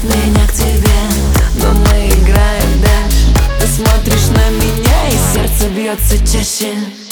меня к тебе, но мы играем дальше. Ты смотришь на меня, и сердце бьется чаще.